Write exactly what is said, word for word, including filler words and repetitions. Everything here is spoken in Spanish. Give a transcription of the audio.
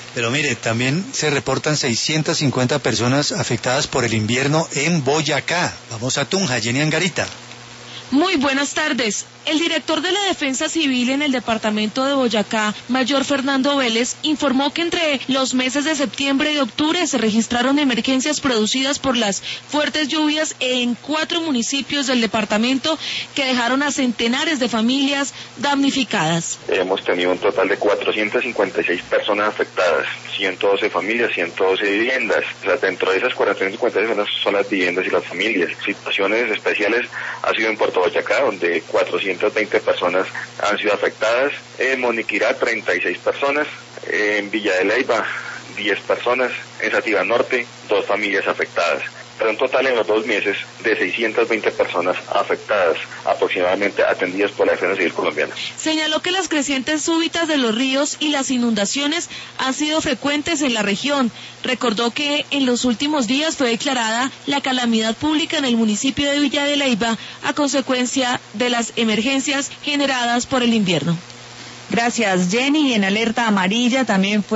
Pero mire, también se reportan seiscientas cincuenta personas afectadas por el invierno en Boyacá. Vamos a Tunja, Jenny Angarita. Muy buenas tardes. El director de la Defensa Civil en el departamento de Boyacá, Mayor Fernando Vélez, informó que entre los meses de septiembre y octubre se registraron emergencias producidas por las fuertes lluvias en cuatro municipios del departamento que dejaron a centenares de familias damnificadas. Hemos tenido un total de cuatrocientas cincuenta y seis personas afectadas, ciento doce familias, ciento doce viviendas. O sea, dentro de esas cuatrocientas cincuenta y seis son las viviendas y las familias. Situaciones especiales ha sido en Puerto Boyacá, donde cuatrocientas veinte personas han sido afectadas, en Moniquirá treinta y seis personas, en Villa de Leyva diez personas, en Sativa Norte dos familias afectadas. Pero un total en los dos meses de seiscientas veinte personas afectadas, aproximadamente atendidas por la Defensa Civil colombiana. Señaló que las crecientes súbitas de los ríos y las inundaciones han sido frecuentes en la región. Recordó que en los últimos días fue declarada la calamidad pública en el municipio de Villa de Leyva a consecuencia de las emergencias generadas por el invierno. Gracias, Jenny. En alerta amarilla también fue